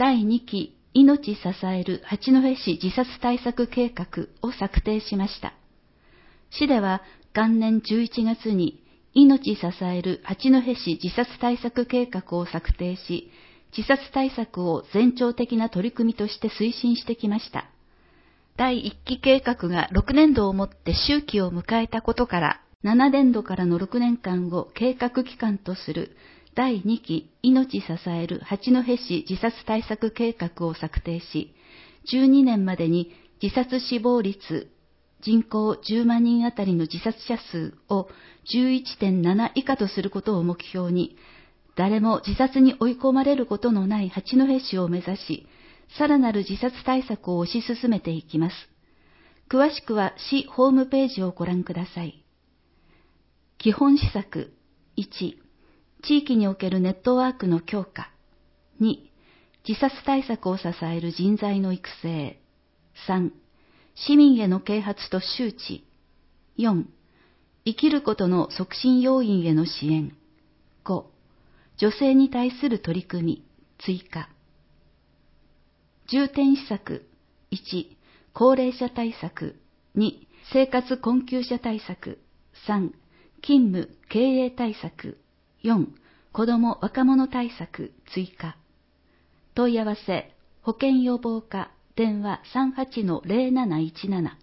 第2期命支える八戸市自殺対策計画を策定しました。市では元年11月に命支える八戸市自殺対策計画を策定し、自殺対策を全庁的な取り組みとして推進してきました。第1期計画が6年度をもって終期を迎えたことから、7年度からの6年間を計画期間とする第2期命支える八戸市自殺対策計画を策定し、12年までに自殺死亡率、人口10万人あたりの自殺者数を 11.7 以下とすることを目標に、誰も自殺に追い込まれることのない八戸市を目指し、さらなる自殺対策を推し進めていきます。詳しくは市ホームページをご覧ください。基本施策1、地域におけるネットワークの強化。2、自殺対策を支える人材の育成。3、市民への啓発と周知。4、生きることの促進要因への支援。5、女性に対する取り組み、追加。重点施策。1、高齢者対策。2、生活困窮者対策。3、勤務経営対策。4、子ども若者対策追加。問い合わせ、保健予防課、電話 38-0717